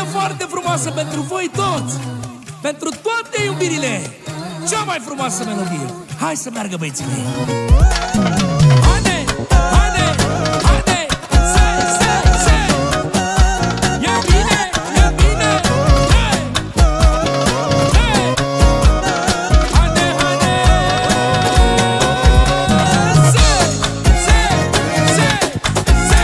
foarte frumoasă pentru voi toți, pentru toate iubirile. Cea mai frumoasă melodie. Hai să meargă, băieții mei. Haide, haide, haide. Se, se, se. E bine, e bine. Hey, hey. Haide, haide. Se, se, se, se.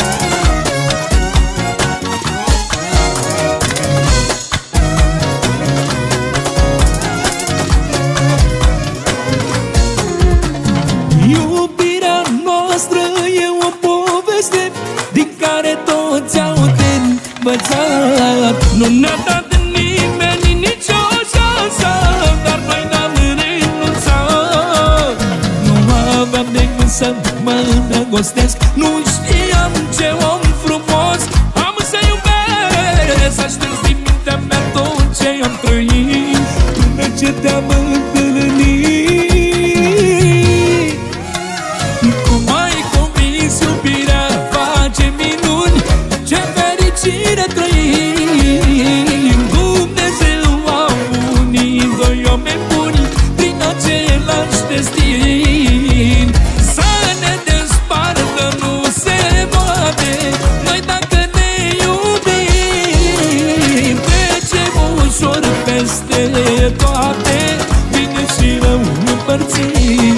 Iubirea noastră e o poveste din care toți au de învățat. Nu ne-a dat nimeni nicio șansă, dar noi n-am renunțat. Nu aveam de gând să mă îndrăgostesc, nu știam ce om frumos am să iubesc. Să știți din mintea mea tot ce am trăit până ce te-am întâlnit. Cum ai convins, iubirea face minuni, ce fericire trăim. Dumnezeu a unit doi oameni buni prin același destin. Să ne despartă nu se poate, noi dacă ne iubim trecem ușor peste toate, bine și rău împărțim.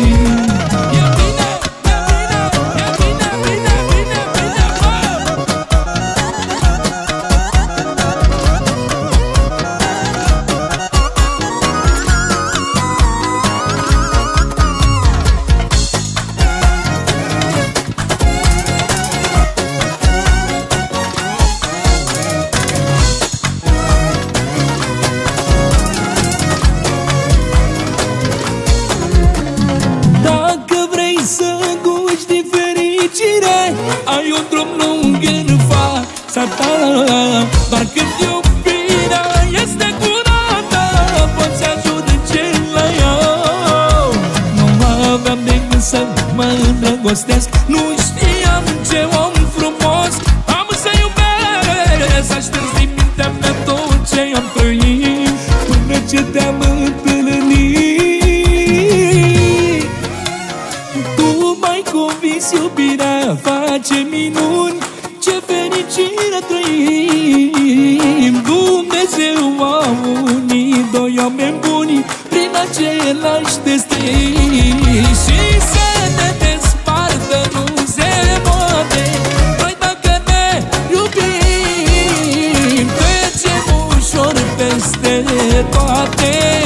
Ai un drum lung în fața ta, dar când iubirea este curată, poți ajunge la ea. Nu aveam de gând să mă îndrăgostesc, nu știam ce om frumos am să iubesc. Să știți din mintea mea tot ce am trăit până ce te-am întâlnit. Tu m-ai convins, iubirea face minuni, ce fericire trăim. Dumnezeu a unit doi oameni buni prin același destin. Și să ne despartă nu se poate, noi dacă ne iubim trecem ușor peste toate.